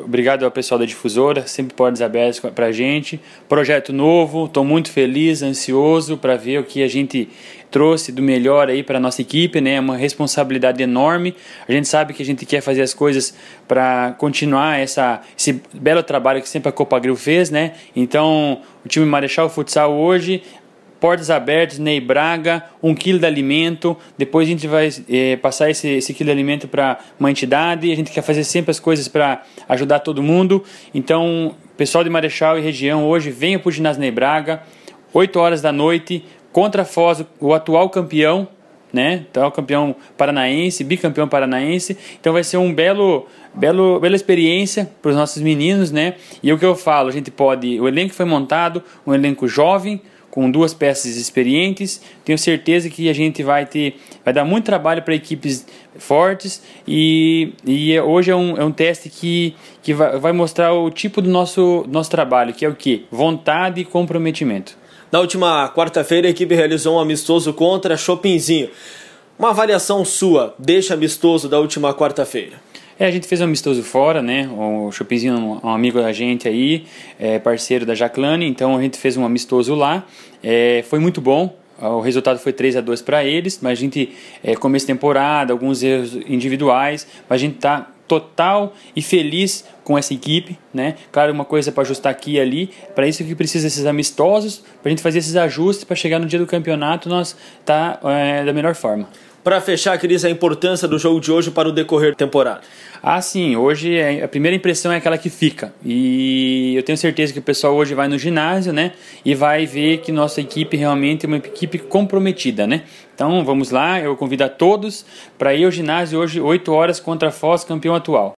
obrigado ao pessoal da Difusora, sempre portas abertas para a gente. Projeto novo, estou muito feliz, ansioso para ver o que a gente trouxe do melhor aí para a nossa equipe, né? É uma responsabilidade enorme. A gente sabe que a gente quer fazer as coisas para continuar esse belo trabalho que sempre a Copagril fez, né? Então, o time Marechal Futsal hoje, portas abertas, Ney Braga, 1 quilo de alimento, depois a gente vai passar esse quilo de alimento para uma entidade, a gente quer fazer sempre as coisas para ajudar todo mundo. Então, pessoal de Marechal e região, hoje venha para o ginásio Ney Braga, 8 horas da noite, contra a Foz, o atual campeão, né? Então, campeão paranaense, bicampeão paranaense. Então vai ser bela experiência para os nossos meninos, né? E o que eu falo, o elenco foi montado, um elenco jovem, com 2 peças experientes. Tenho certeza que a gente vai dar muito trabalho para equipes fortes e hoje é um teste que vai mostrar o tipo do nosso trabalho, que é o quê? Vontade e comprometimento. Na última quarta-feira, a equipe realizou um amistoso contra Chopinzinho. Uma avaliação sua deste amistoso da última quarta-feira? A gente fez um amistoso fora, né? O Chopinzinho é um amigo da gente aí, parceiro da Jaclane, então a gente fez um amistoso lá. Foi muito bom, o resultado foi 3-2 para eles, mas a gente, começo de temporada, alguns erros individuais, mas a gente está total e feliz com essa equipe, né? Claro, uma coisa para ajustar aqui e ali, para isso que precisa desses amistosos, para a gente fazer esses ajustes, para chegar no dia do campeonato nós da melhor forma. Para fechar, Cris, a importância do jogo de hoje para o decorrer da temporada. Sim, hoje a primeira impressão é aquela que fica, e eu tenho certeza que o pessoal hoje vai no ginásio, né, e vai ver que nossa equipe realmente é uma equipe comprometida, né? Então vamos lá, eu convido a todos para ir ao ginásio hoje, 8 horas contra a Foz, campeão atual.